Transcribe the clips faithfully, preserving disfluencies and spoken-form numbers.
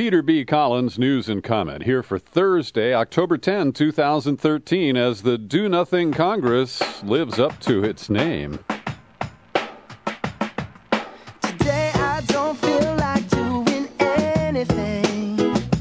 Peter B. Collins, News and Comment, here for Thursday, October tenth, twenty thirteen, as the Do Nothing Congress lives up to its name. Today I don't feel like doing anything.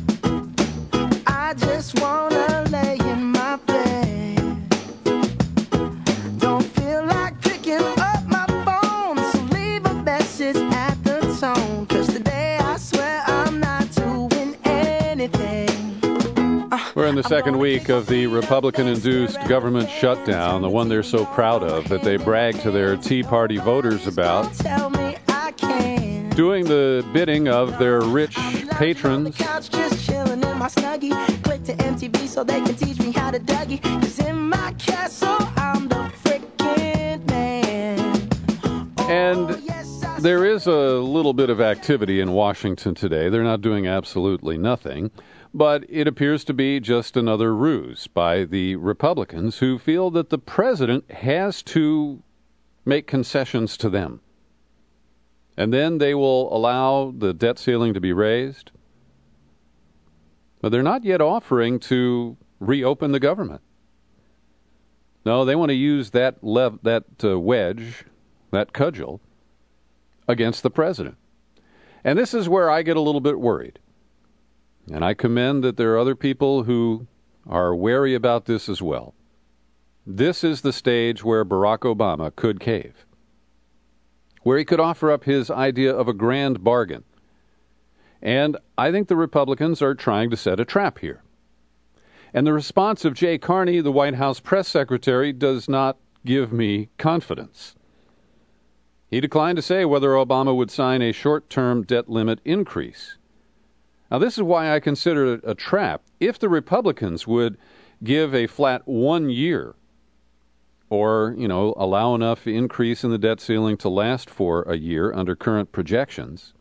I just wanna lay in my bed. Don't feel like picking up my phone, so leave a message at the tone. Cause today I swear I'm not doing anything. We're in the second week of the Republican-induced government shutdown, the one they're so proud of, that they brag to their Tea Party voters about, Tell me I can. doing the bidding of their rich patrons. Couch just chilling in my snuggie. Click to M T V so they can teach me how to Dougie. Cause in my castle I'm the freaking man. And Yes, I there is a little bit of activity in Washington today. They're not doing absolutely nothing, but it appears to be just another ruse by the Republicans who feel that the president has to make concessions to them. And then they will allow the debt ceiling to be raised. But they're not yet offering to reopen the government. No, they want to use that lev- that uh, wedge, that cudgel, against the president. And this is where I get a little bit worried. And I commend that there are other people who are wary about this as well. This is the stage where Barack Obama could cave, where he could offer up his idea of a grand bargain. And I think the Republicans are trying to set a trap here. And the response of Jay Carney, the White House press secretary, does not give me confidence. He declined to say whether Obama would sign a short-term debt limit increase. Now, this is why I consider it a trap. If the Republicans would give a flat one year or, you know, allow enough increase in the debt ceiling to last for a year under current projections,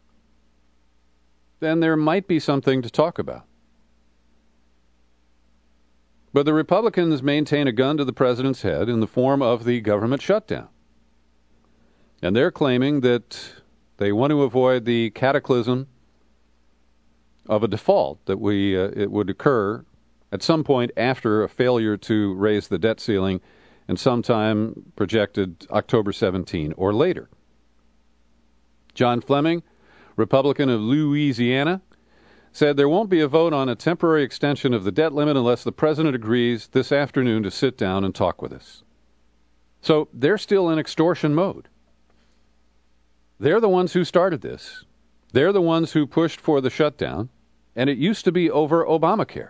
then there might be something to talk about. But the Republicans maintain a gun to the president's head in the form of the government shutdown. And they're claiming that they want to avoid the cataclysm of a default that we uh, it would occur at some point after a failure to raise the debt ceiling and sometime projected October seventeenth or later. John Fleming, Republican of Louisiana, said there won't be a vote on a temporary extension of the debt limit unless the president agrees this afternoon to sit down and talk with us. So they're still in extortion mode. They're the ones who started this. They're the ones who pushed for the shutdown, and it used to be over Obamacare.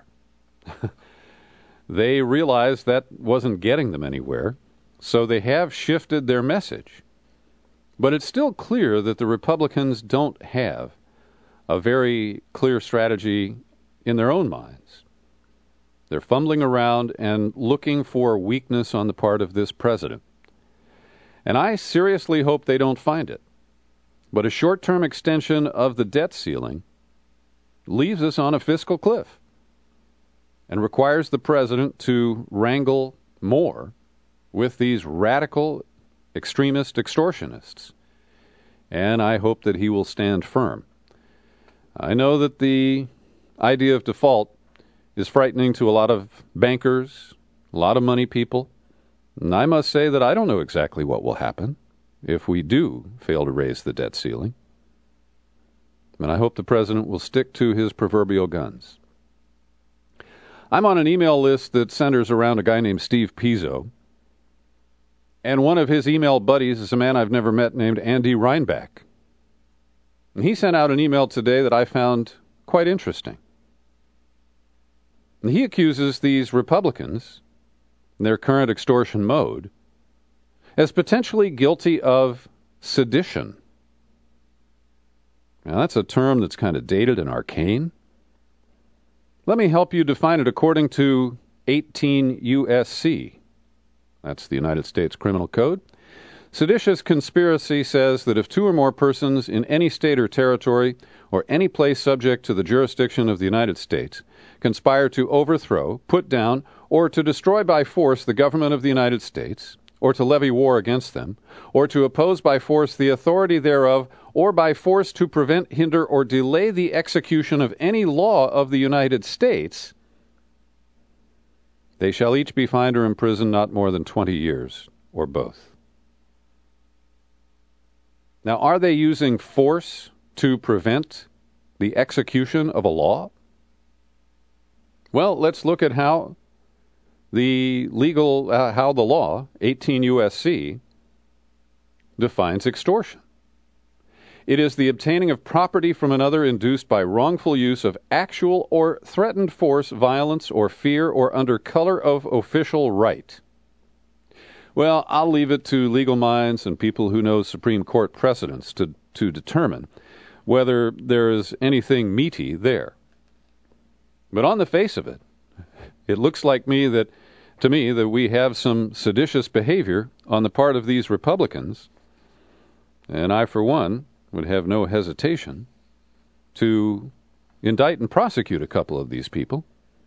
They realized that wasn't getting them anywhere, so they have shifted their message. But it's still clear that the Republicans don't have a very clear strategy in their own minds. They're fumbling around and looking for weakness on the part of this president. And I seriously hope they don't find it. But a short-term extension of the debt ceiling leaves us on a fiscal cliff and requires the president to wrangle more with these radical extremist extortionists. And I hope that he will stand firm. I know that the idea of default is frightening to a lot of bankers, a lot of money people, and I must say that I don't know exactly what will happen if we do fail to raise the debt ceiling. And I hope the president will stick to his proverbial guns. I'm on an email list that centers around a guy named Steve Pizzo, and one of his email buddies is a man I've never met named Andy Reinbach. And he sent out an email today that I found quite interesting. And he accuses these Republicans, in their current extortion mode, as potentially guilty of sedition. Now, that's a term that's kind of dated and arcane. Let me help you define it according to eighteen U S C. That's the United States Criminal Code. Seditious conspiracy says that if two or more persons in any state or territory or any place subject to the jurisdiction of the United States conspire to overthrow, put down, or to destroy by force the government of the United States, or to levy war against them, or to oppose by force the authority thereof, or by force to prevent, hinder, or delay the execution of any law of the United States, they shall each be fined or imprisoned not more than twenty years, or both. Now, are they using force to prevent the execution of a law? Well, let's look at how the legal, uh, how the law, eighteen U S C, defines extortion. It is the obtaining of property from another induced by wrongful use of actual or threatened force, violence, or fear, or under color of official right. Well, I'll leave it to legal minds and people who know Supreme Court precedents to, to determine whether there is anything meaty there. But on the face of it, it looks like me that, to me that we have some seditious behavior on the part of these Republicans, and I, for one, would have no hesitation to indict and prosecute a couple of these people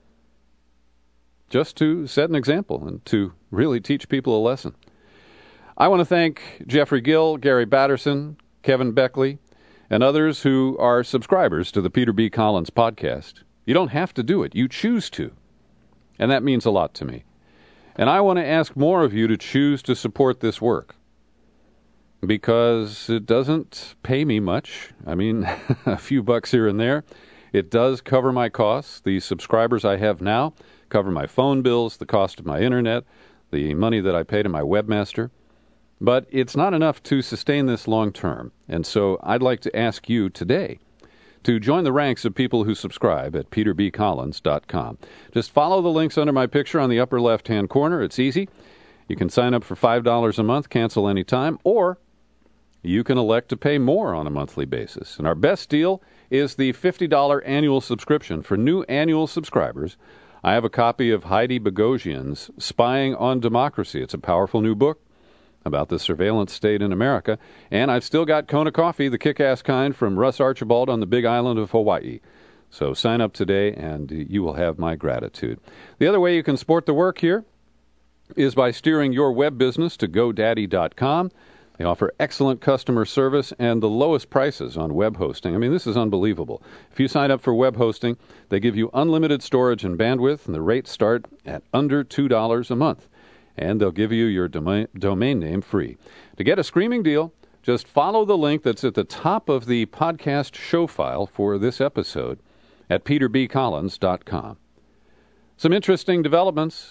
just to set an example and to really teach people a lesson. I want to thank Jeffrey Gill, Gary Batterson, Kevin Beckley, and others who are subscribers to the Peter B. Collins podcast. You don't have to do it. You choose to. And that means a lot to me. And I want to ask more of you to choose to support this work, because it doesn't pay me much. I mean, a few bucks here and there. It does cover my costs. The subscribers I have now cover my phone bills, the cost of my internet, the money that I pay to my webmaster. But it's not enough to sustain this long term. And so I'd like to ask you today to join the ranks of people who subscribe at peter b collins dot com. Just follow the links under my picture on the upper left-hand corner. It's easy. You can sign up for five dollars a month, cancel anytime, or you can elect to pay more on a monthly basis. And our best deal is the fifty dollars annual subscription. For new annual subscribers, I have a copy of Heidi Bogosian's Spying on Democracy. It's a powerful new book about the surveillance state in America. And I've still got Kona coffee, the kick-ass kind, from Russ Archibald on the big island of Hawaii. So sign up today and you will have my gratitude. The other way you can support the work here is by steering your web business to GoDaddy dot com. They offer excellent customer service and the lowest prices on web hosting. I mean, this is unbelievable. If you sign up for web hosting, they give you unlimited storage and bandwidth, and the rates start at under two dollars a month. And they'll give you your domain, domain name free. To get a screaming deal, just follow the link that's at the top of the podcast show file for this episode at peter b collins dot com. Some interesting developments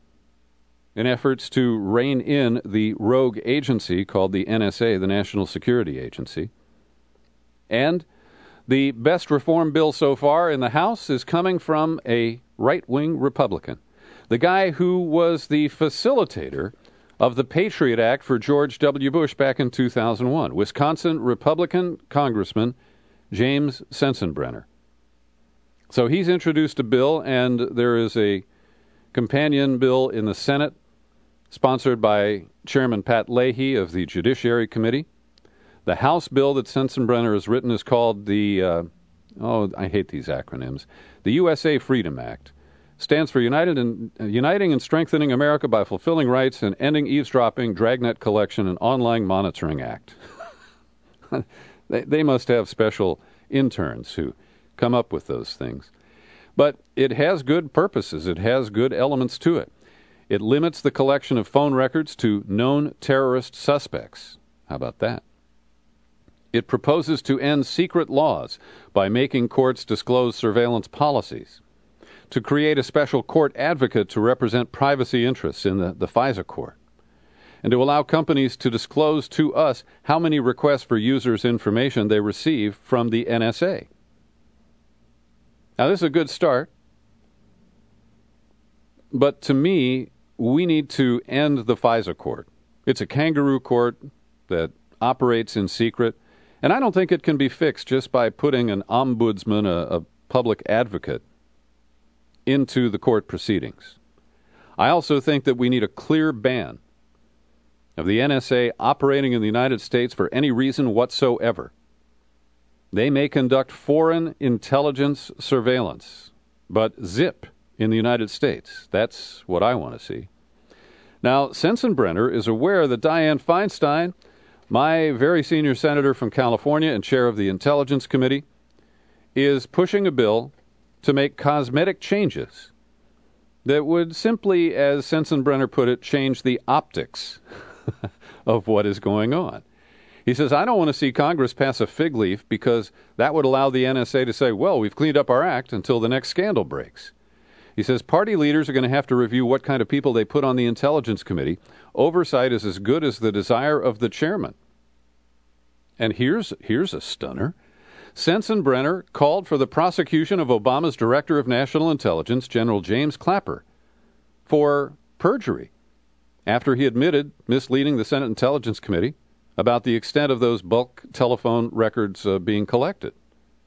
in efforts to rein in the rogue agency called the N S A, the National Security Agency. And the best reform bill so far in the House is coming from a right-wing Republican, the guy who was the facilitator of the Patriot Act for George W. Bush back in two thousand one, Wisconsin Republican Congressman James Sensenbrenner. So he's introduced a bill, and there is a companion bill in the Senate sponsored by Chairman Pat Leahy of the Judiciary Committee. The House bill that Sensenbrenner has written is called the, uh, oh, I hate these acronyms, the U S A Freedom Act. Stands for United and, uh, Uniting and Strengthening America by Fulfilling Rights and Ending Eavesdropping, Dragnet Collection, and Online Monitoring Act. they, they must have special interns who come up with those things. But it has good purposes. It has good elements to it. It limits the collection of phone records to known terrorist suspects. How about that? It proposes to end secret laws by making courts disclose surveillance policies, to create a special court advocate to represent privacy interests in the, the FISA court, and to allow companies to disclose to us how many requests for users' information they receive from the N S A. Now, this is a good start, but to me, we need to end the FISA court. It's a kangaroo court that operates in secret, and I don't think it can be fixed just by putting an ombudsman, a, a public advocate, into the court proceedings. I also think that we need a clear ban of the N S A operating in the United States for any reason whatsoever. They may conduct foreign intelligence surveillance, but zip in the United States. That's what I want to see. Now, Sensenbrenner is aware that Dianne Feinstein, my very senior senator from California and chair of the Intelligence Committee, is pushing a bill to make cosmetic changes that would simply, as Sensenbrenner put it, change the optics of what is going on. He says, I don't want to see Congress pass a fig leaf because that would allow the N S A to say, well, we've cleaned up our act until the next scandal breaks. He says party leaders are going to have to review what kind of people they put on the Intelligence Committee. Oversight is as good as the desire of the chairman. And here's, here's a stunner. Sensenbrenner called for the prosecution of Obama's Director of National Intelligence, General James Clapper, for perjury after he admitted misleading the Senate Intelligence Committee about the extent of those bulk telephone records uh, being collected.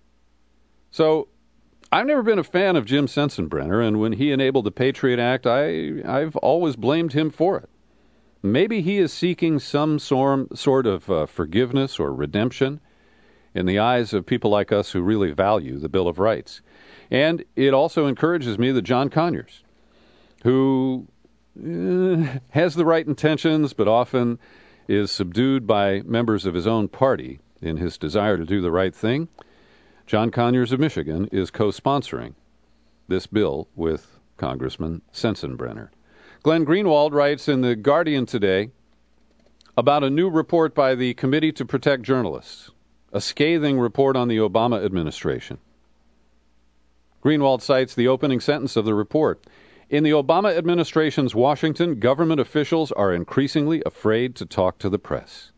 So, I've never been a fan of Jim Sensenbrenner, and when he enabled the Patriot Act, I, I've always blamed him for it. Maybe he is seeking some sort, sort of uh, forgiveness or redemption in the eyes of people like us who really value the Bill of Rights. And it also encourages me that John Conyers, who uh, has the right intentions but often is subdued by members of his own party in his desire to do the right thing, John Conyers of Michigan is co-sponsoring this bill with Congressman Sensenbrenner. Glenn Greenwald writes in The Guardian today about a new report by the Committee to Protect Journalists, a scathing report on the Obama administration. Greenwald cites the opening sentence of the report. In the Obama administration's Washington, government officials are increasingly afraid to talk to the press.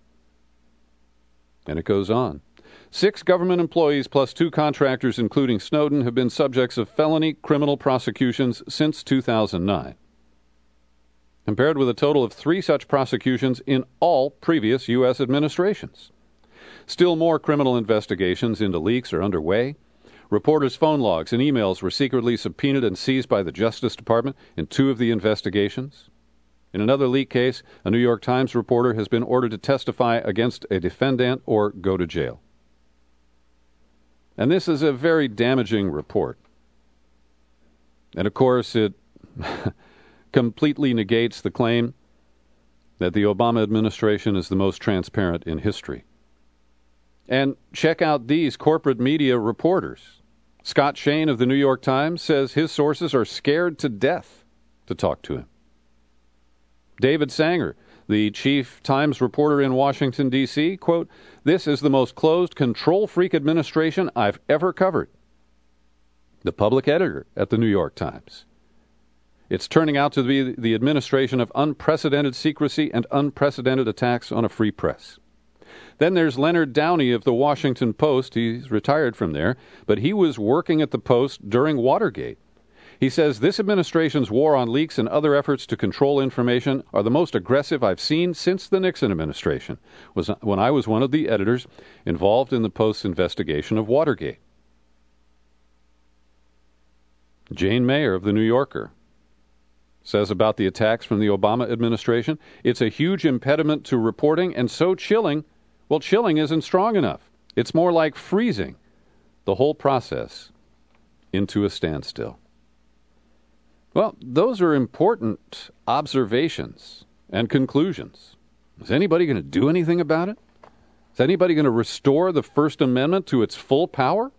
And it goes on. Six government employees plus two contractors, including Snowden, have been subjects of felony criminal prosecutions since two thousand nine, compared with a total of three such prosecutions in all previous U S administrations. Still more criminal investigations into leaks are underway. Reporters' phone logs and emails were secretly subpoenaed and seized by the Justice Department in two of the investigations. In another leak case, a New York Times reporter has been ordered to testify against a defendant or go to jail. And this is a very damaging report. And of course, it completely negates the claim that the Obama administration is the most transparent in history. And check out these corporate media reporters. Scott Shane of the New York Times says his sources are scared to death to talk to him. David Sanger, the chief Times reporter in Washington, D C, quote, "This is the most closed, control-freak administration I've ever covered." The public editor at the New York Times. It's turning out to be the administration of unprecedented secrecy and unprecedented attacks on a free press. Then there's Leonard Downey of the Washington Post. He's retired from there, but he was working at the Post during Watergate. He says this administration's war on leaks and other efforts to control information are the most aggressive I've seen since the Nixon administration, was when I was one of the editors involved in the Post's investigation of Watergate. Jane Mayer of the New Yorker says about the attacks from the Obama administration, it's a huge impediment to reporting and so chilling. Well, chilling isn't strong enough. It's more like freezing the whole process into a standstill. Well, those are important observations and conclusions. Is anybody going to do anything about it? Is anybody going to restore the First Amendment to its full power?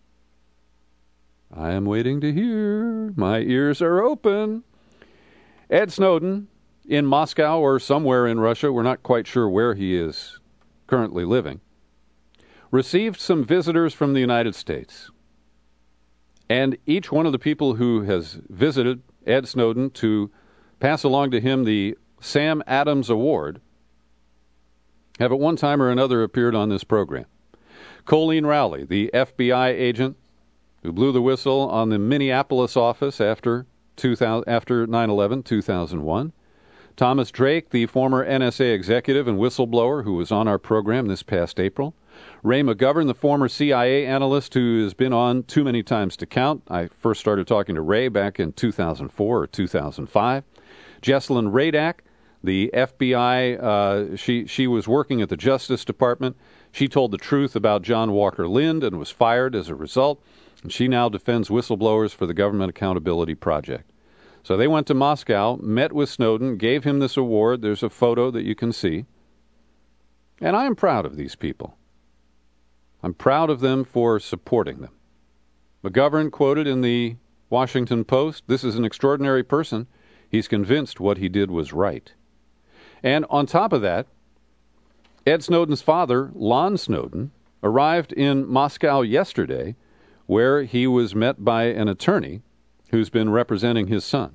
I am waiting to hear. My ears are open. Ed Snowden, in Moscow or somewhere in Russia, we're not quite sure where he is currently living, received some visitors from the United States. And each one of the people who has visited Ed Snowden to pass along to him the Sam Adams Award have at one time or another appeared on this program. Colleen Rowley, the F B I agent who blew the whistle on the Minneapolis office after two thousand, after nine eleven, two thousand one. Thomas Drake, the former N S A executive and whistleblower who was on our program this past April. Ray McGovern, the former C I A analyst who has been on too many times to count. I first started talking to Ray back in two thousand four or two thousand five. Jesselyn Radak, the F B I, uh, she, she was working at the Justice Department. She told the truth about John Walker Lind and was fired as a result. And she now defends whistleblowers for the Government Accountability Project. So they went to Moscow, met with Snowden, gave him this award. There's a photo that you can see. And I am proud of these people. I'm proud of them for supporting them. McGovern quoted in the Washington Post, "This is an extraordinary person. He's convinced what he did was right." And on top of that, Ed Snowden's father, Lon Snowden, arrived in Moscow yesterday, where he was met by an attorney who's been representing his son.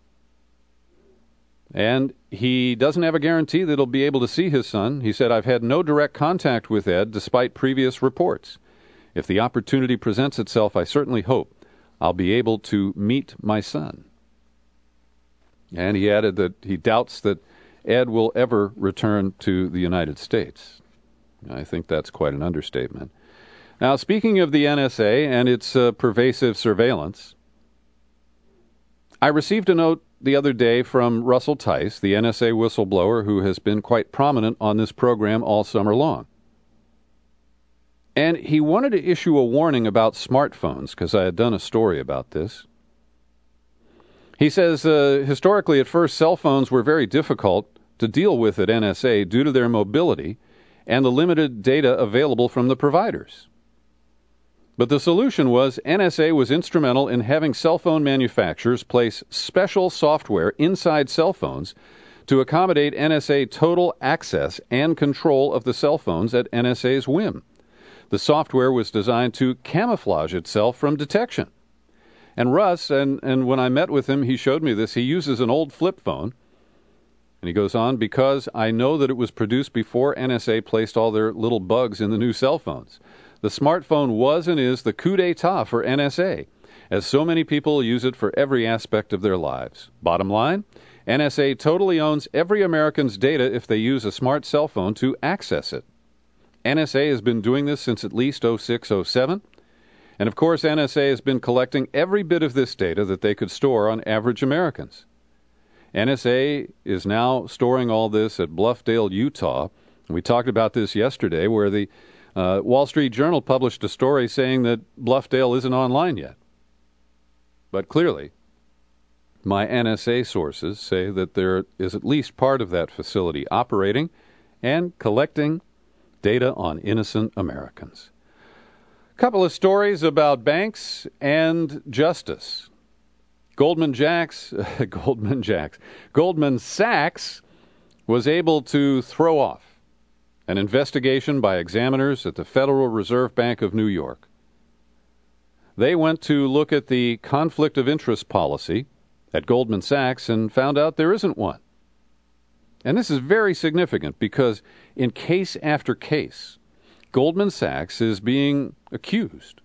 And he doesn't have a guarantee that he'll be able to see his son. He said, "I've had no direct contact with Ed despite previous reports. If the opportunity presents itself, I certainly hope I'll be able to meet my son." And he added that he doubts that Ed will ever return to the United States. I think that's quite an understatement. Now, speaking of the N S A and its uh, pervasive surveillance, I received a note the other day from Russell Tice, the N S A whistleblower who has been quite prominent on this program all summer long. And he wanted to issue a warning about smartphones, because I had done a story about this. He says, uh, historically, at first, cell phones were very difficult to deal with at N S A due to their mobility and the limited data available from the providers. But the solution was N S A was instrumental in having cell phone manufacturers place special software inside cell phones to accommodate N S A total access and control of the cell phones at N S A's whim. The software was designed to camouflage itself from detection. And Russ, and, and when I met with him, he showed me this. He uses an old flip phone. And he goes on, "Because I know that it was produced before N S A placed all their little bugs in the new cell phones. The smartphone was and is the coup d'etat for N S A, as so many people use it for every aspect of their lives. Bottom line, N S A totally owns every American's data if they use a smart cell phone to access it. N S A has been doing this since at least oh six oh seven, and of course N S A has been collecting every bit of this data that they could store on average Americans. N S A is now storing all this at Bluffdale, Utah. We talked about this yesterday, where the uh, Wall Street Journal published a story saying that Bluffdale isn't online yet. But clearly, my N S A sources say that there is at least part of that facility operating and collecting data on innocent Americans. A couple of stories about banks and justice. Goldman Sachs, Goldman Sachs, Goldman Sachs was able to throw off an investigation by examiners at the Federal Reserve Bank of New York. They went to look at the conflict of interest policy at Goldman Sachs and found out there isn't one. And this is very significant because in case after case, Goldman Sachs is being accused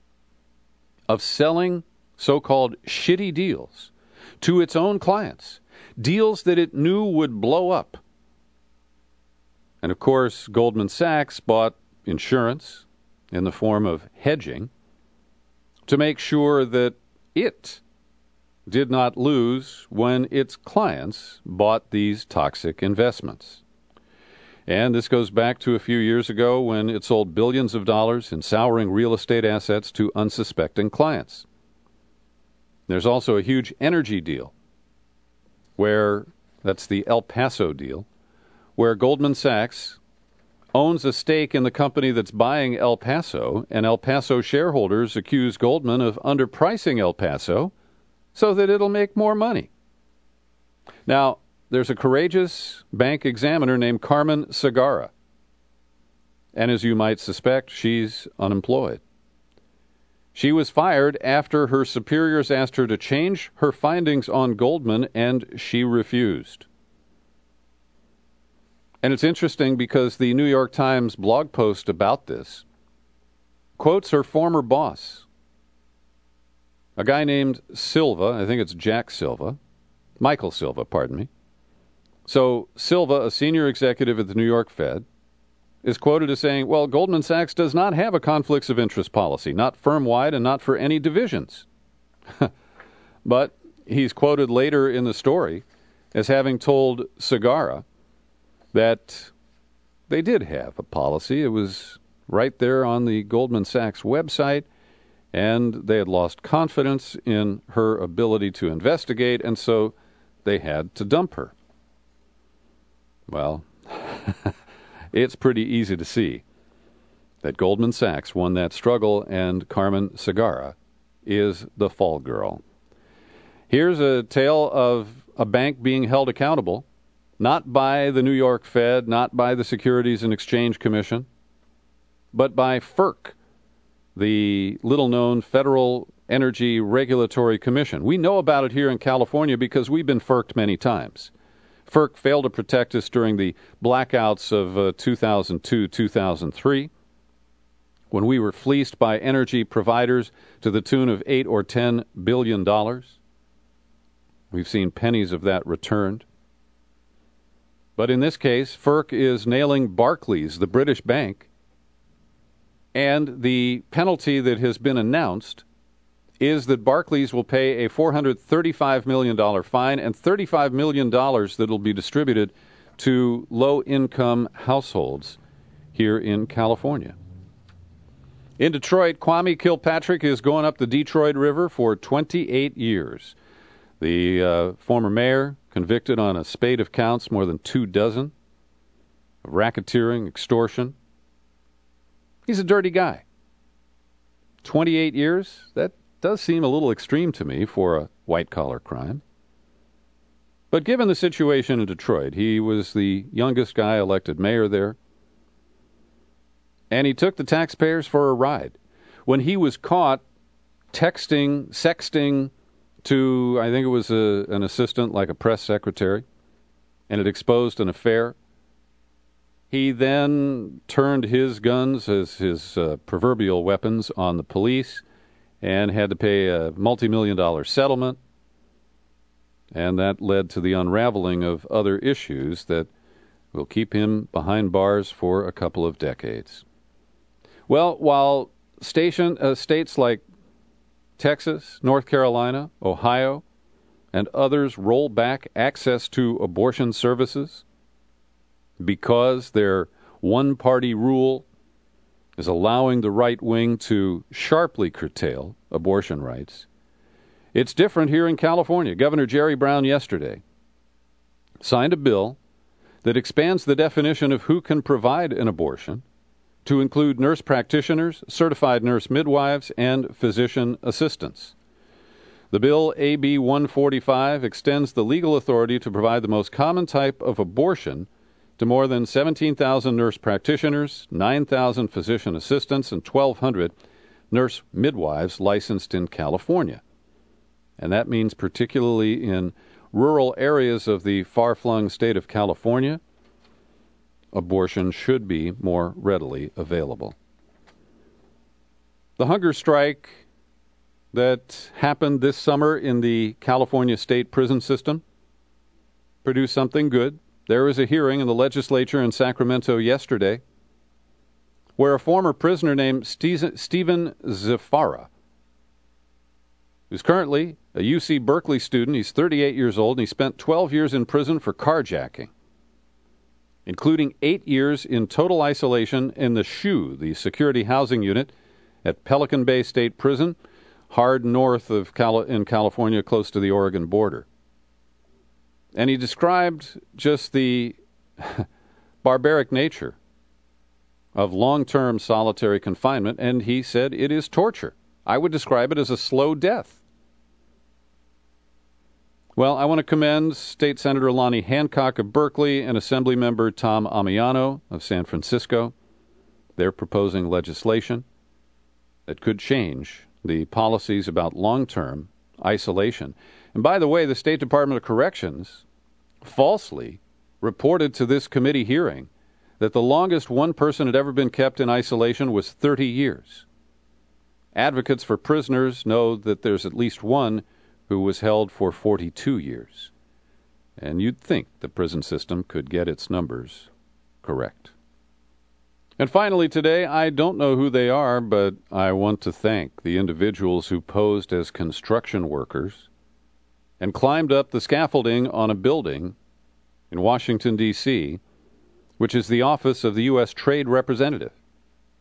of selling so-called shitty deals to its own clients, deals that it knew would blow up. And of course, Goldman Sachs bought insurance in the form of hedging to make sure that it did not lose when its clients bought these toxic investments. And this goes back to a few years ago when it sold billions of dollars in souring real estate assets to unsuspecting clients. There's also a huge energy deal where, that's the El Paso deal, where Goldman Sachs owns a stake in the company that's buying El Paso, and El Paso shareholders accuse Goldman of underpricing El Paso so that it'll make more money. Now, there's a courageous bank examiner named Carmen Segarra, and as you might suspect, she's unemployed. She was fired after her superiors asked her to change her findings on Goldman, and she refused. And it's interesting because the New York Times blog post about this quotes her former boss, a guy named Silva, I think it's Jack Silva, Michael Silva, pardon me. So Silva, a senior executive at the New York Fed, is quoted as saying, well, Goldman Sachs does not have a conflicts of interest policy, not firm-wide and not for any divisions. But he's quoted later in the story as having told Segarra that they did have a policy. It was right there on the Goldman Sachs website, and they had lost confidence in her ability to investigate, and so they had to dump her. Well, it's pretty easy to see that Goldman Sachs won that struggle, and Carmen Segarra is the fall girl. Here's a tale of a bank being held accountable, not by the New York Fed, not by the Securities and Exchange Commission, but by FERC, the little-known Federal Energy Regulatory Commission. We know about it here in California because we've been FERC'd many times. FERC failed to protect us during the blackouts of uh, two thousand two, two thousand three, when we were fleeced by energy providers to the tune of eight or ten billion dollars. We've seen pennies of that returned. But in this case, FERC is nailing Barclays, the British bank, and the penalty that has been announced is that Barclays will pay a four hundred thirty-five million dollars fine and thirty-five million dollars that will be distributed to low-income households here in California. In Detroit, Kwame Kilpatrick is going up the Detroit River for twenty-eight years. The uh, former mayor, convicted on a spate of counts, more than two dozen, of racketeering, extortion. He's a dirty guy. twenty-eight years? That does seem a little extreme to me for a white-collar crime. But given the situation in Detroit, he was the youngest guy elected mayor there, and he took the taxpayers for a ride. When he was caught texting, sexting to, I think it was a, an assistant, like a press secretary, and it exposed an affair, he then turned his guns as his uh, proverbial weapons on the police and had to pay a multi-million dollar settlement, and that led to the unraveling of other issues that will keep him behind bars for a couple of decades. Well, while station, uh, states like Texas, North Carolina, Ohio, and others roll back access to abortion services because their one-party rule is allowing the right wing to sharply curtail abortion rights, it's different here in California. Governor Jerry Brown yesterday signed a bill that expands the definition of who can provide an abortion to include nurse practitioners, certified nurse midwives, and physician assistants. The bill, A B one forty-five, extends the legal authority to provide the most common type of abortion to more than seventeen thousand nurse practitioners, nine thousand physician assistants, and twelve hundred nurse midwives licensed in California. And that means particularly in rural areas of the far-flung state of California, abortion should be more readily available. The hunger strike that happened this summer in the California state prison system produced something good. There was a hearing in the legislature in Sacramento yesterday where a former prisoner named Stephen Zafara, who's currently a U C Berkeley student, he's thirty-eight years old, and he spent twelve years in prison for carjacking, including eight years in total isolation in the S H U, the Security Housing Unit at Pelican Bay State Prison, hard north of Cali- in California, close to the Oregon border. And he described just the barbaric nature of long-term solitary confinement, and he said it is torture. I would describe it as a slow death. Well, I want to commend State Senator Lonnie Hancock of Berkeley and Assemblymember Tom Amiano of San Francisco. They're proposing legislation that could change the policies about long-term isolation. And by the way, the State Department of Corrections falsely reported to this committee hearing that the longest one person had ever been kept in isolation was thirty years. Advocates for prisoners know that there's at least one who was held for forty-two years. And you'd think the prison system could get its numbers correct. And finally today, I don't know who they are, but I want to thank the individuals who posed as construction workers and climbed up the scaffolding on a building in Washington, D C, which is the office of the U S Trade Representative.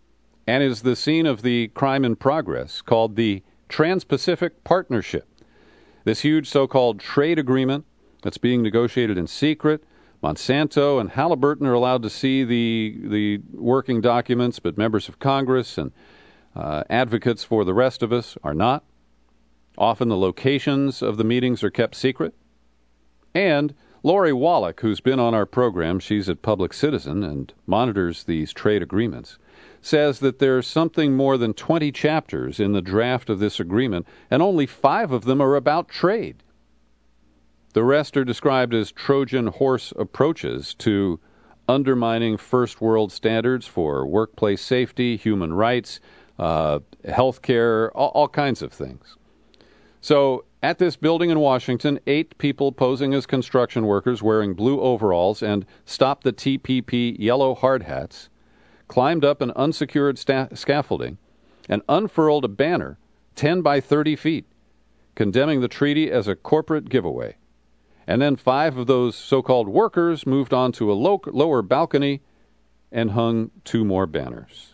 and is the scene of the crime in progress called the Trans-Pacific Partnership. This huge so-called trade agreement that's being negotiated in secret. Monsanto and Halliburton are allowed to see the the working documents, but members of Congress and uh, advocates for the rest of us are not. Often the locations of the meetings are kept secret. And Lori Wallach, who's been on our program, she's at Public Citizen and monitors these trade agreements, says that there's something more than twenty chapters in the draft of this agreement, and only five of them are about trade. The rest are described as Trojan horse approaches to undermining first world standards for workplace safety, human rights, uh, health care, all, all kinds of things. So at this building in Washington, eight people posing as construction workers wearing blue overalls and Stop the T P P yellow hard hats climbed up an unsecured sta- scaffolding and unfurled a banner ten by thirty feet, condemning the treaty as a corporate giveaway. And then five of those so-called workers moved on to a low- lower balcony and hung two more banners.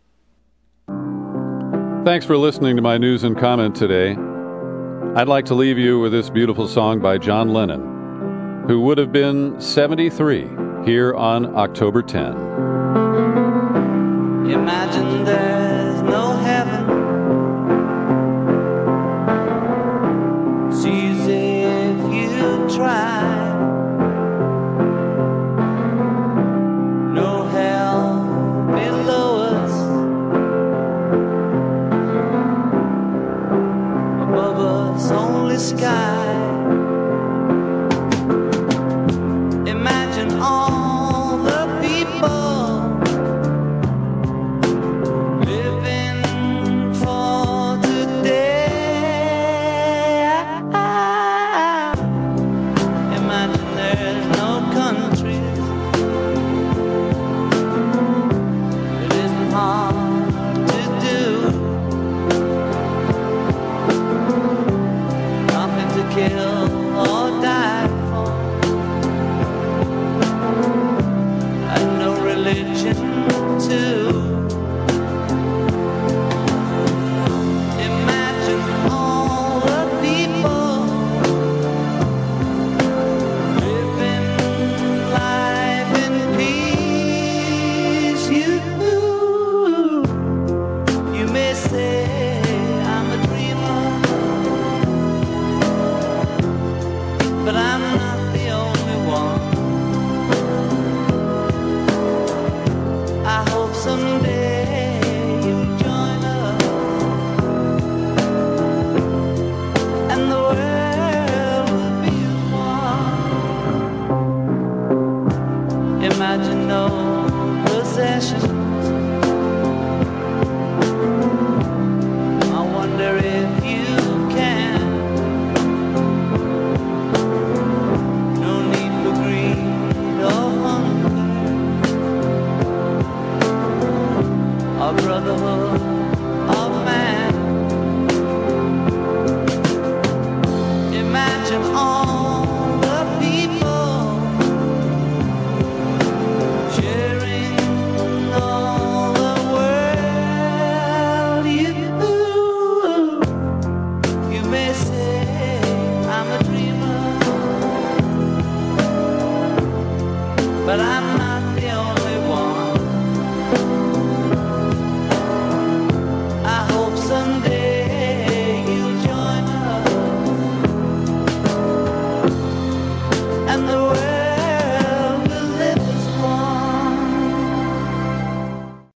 Thanks for listening to my news and comment today. I'd like to leave you with this beautiful song by John Lennon, who would have been seventy-three here on October tenth. Imagine there's no heaven. It's easy if you try. No hell below us. Above us only sky.